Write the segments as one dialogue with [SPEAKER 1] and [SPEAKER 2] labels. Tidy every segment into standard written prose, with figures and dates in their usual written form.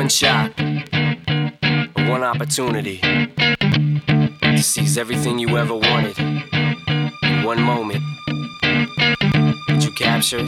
[SPEAKER 1] one shot, one opportunity to seize everything you ever wanted in one moment. Did you capture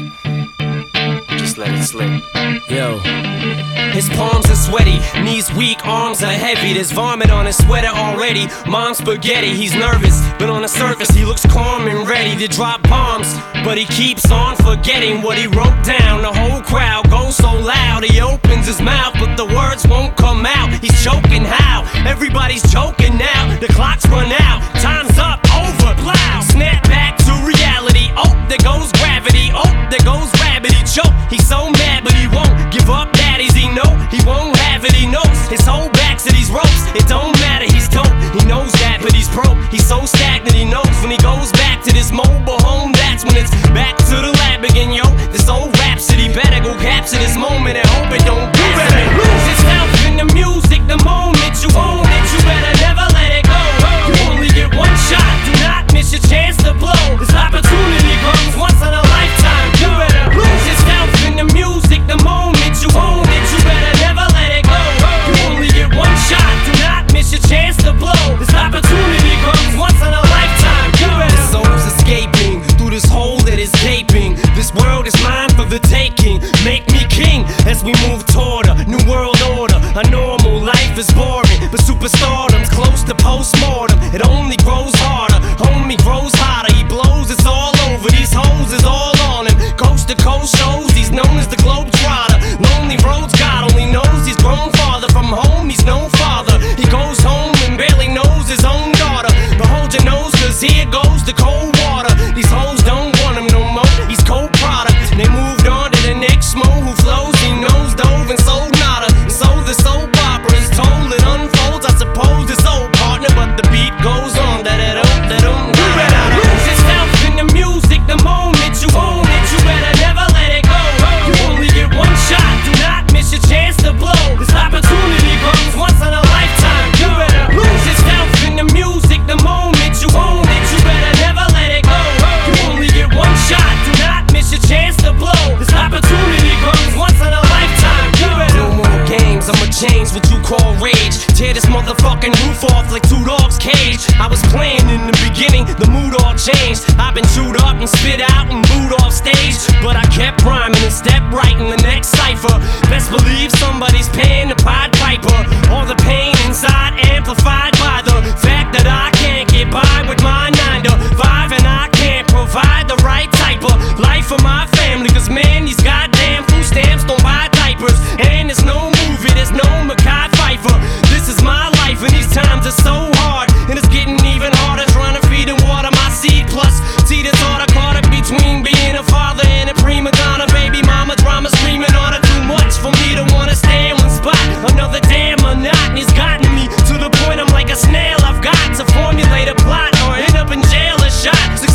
[SPEAKER 1] it? Just let it slip. Yo. His palms are sweaty, knees weak, arms are heavy. There's vomit on his sweater already. Mom's spaghetti, he's nervous, but on the surface he looks calm and ready to drop bombs. But he keeps on forgetting what he wrote down. The whole crowd goes so loud, he opens his mouth, but the words won't come out. He's choking how? Everybody's choking now. The clock's run out, time's up, over, plow. Snap back to reality, oh, there goes gravity. Oh, there goes rabbit, he choke. He's so mad, but he won't give up. Daddies, he know he won't have it, he knows his whole back to these ropes. It don't matter, he's dope, he knows that, but he's broke. He's so stagnant, he knows when he goes back to this mobile home, that's when it's back to the lab again, yo. This old rhapsody better go capture this moment and hope it don't pass. You better lose yourself in the music the moment you own it. You better never let it go. You only get one shot, do not miss your chance to blow. This opportunity comes once in a lifetime. You better lose yourself in the music the moment you own it. You better never let it go. You only get one shot, do not miss your chance to blow. This opportunity comes once in a lifetime. You better. The soul's escaping through this hole that is gaping. This world is mine for the taking. Make me king as we move toward a new world order. A normal life is boring, but superstardom's close to postmortem. It only grows harder, homie grows hotter. He blows, it's all over. These hoes is all on him. Coast to coast shows, he's known as the Globetrotter. Lonely roads, God only knows he's grown farther from home. He's no father. He goes home and barely knows his own daughter. But hold your nose, cause here goes the cold water. These hoes don't want him no more. He's cold product. They moved on to the next mo who flows. He knows dove and sold nada. And so the soap opera is told. It unfolds. I suppose it's old partner, but the beat goes on. You better lose yourself in the music the moment you own it. You better never let it go. You only get one shot. Do not miss your chance to blow. This opportunity comes once in a lifetime. You better lose yourself in the music the moment you own it. You better never let it go. You only get one shot. Do not miss your chance to blow. This opportunity comes once in a lifetime. You better. No more games, I'ma change what you call rage. Tear this motherfucking roof off like two dogs' cage. I was playing in the beginning, the mood all changed. I've been chewed up and spit out and booed off stage, but I kept rhyming and stepped right in the next cipher. Best believe somebody's paying the Pied Piper. All the pain inside amplified by the fact that I can't get by with my 9 to 5, and I can't provide the right type of life for my family. Cause man, these goddamn food stamps don't buy diapers, and there's no movie, there's no Mekhi Phifer. This is my life and these times are so hard, and it's getting even harder trying to feed and water my seed. Plus, see this order caught up between being a father and a prima donna. Baby mama drama screaming on her too much for me to wanna stay in one spot. Another damn monotony's gotten me to the point I'm like a snail. I've got to formulate a plot or end up in jail or shot. So